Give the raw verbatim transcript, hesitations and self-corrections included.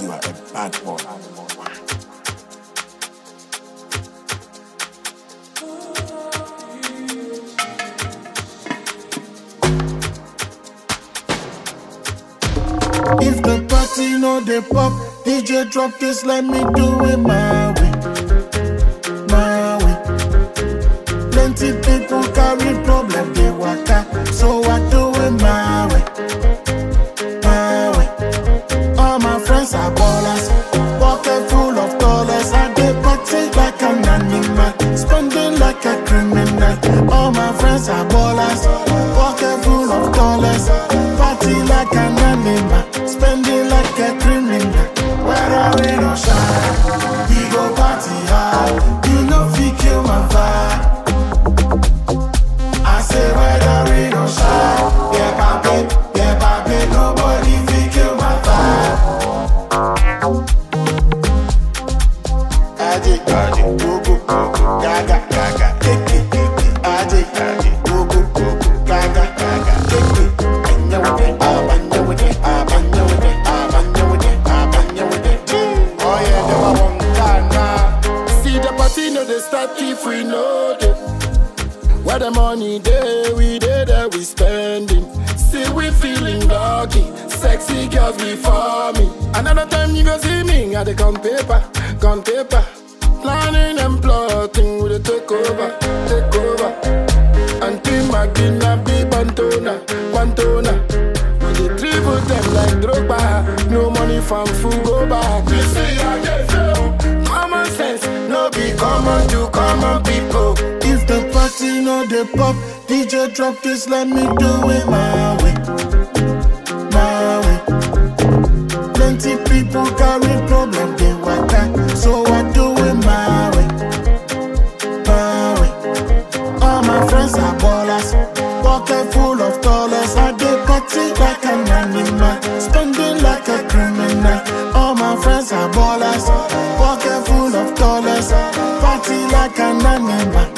you are a bad boy. If the party no dey pop, D J drop this, let me do it my way, my way. Plenty people carry problem, they waka, so I do it my way, my way. All my friends are ballers, pocket full of dollars. I dey party like an animal, spending like a criminal. All my friends are ballers, pocket full of dollars, party like an animal. Spending like a criminal. Whether rain or shine, we go party hard. You know fi kill my vibe. I say whether rain or shine, yeah papi, yeah papi, nobody fi kill my vibe. Aje, aje, go go go, gaga gaga, take it, take it. Aje, aje, go go go, gaga gaga, take it. Anya with it, abanya with it, abanya with it. They start if we know it. Where the money day, we day that we spending. See we feeling lucky, sexy girls we for me. Another time you go see me, I dey come paper, come paper. Planning and plotting with a takeover, takeover. Until Magina be Pantona, Pantona. We dey dribble them like Drogba. No money from food go back. You see how they feel. Common sense, no be common to common people. If the party no dey pop, D J drop this, let me do it my way, my way. Plenty people carry problem, they waka, so I do it my way, my way. All my friends are ballers, pocket full of dollars. I dey party like an animal, spending like a criminal. All my friends are ballers, pocket full of dollars, party like an animal.